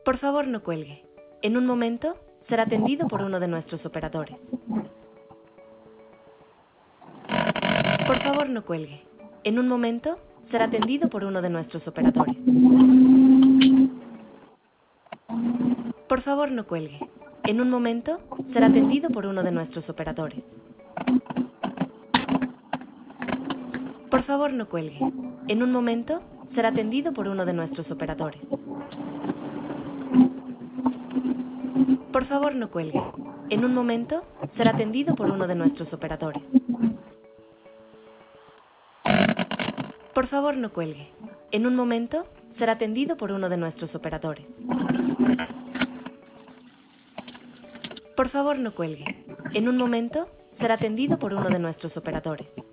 Por favor, no cuelgue. En un momento, será atendido por uno de nuestros operadores. Por favor, no cuelgue. En un momento, será atendido por uno de nuestros operadores. Por favor, no cuelgue. En un momento, será atendido por uno de nuestros operadores. Por favor, no cuelgue. En un momento, será atendido por uno de nuestros operadores. Por favor, no cuelgue. En un momento, será atendido por uno de nuestros operadores. Por favor, no cuelgue. En un momento, será atendido por uno de nuestros operadores. Por favor, no cuelgue. En un momento, será atendido por uno de nuestros operadores.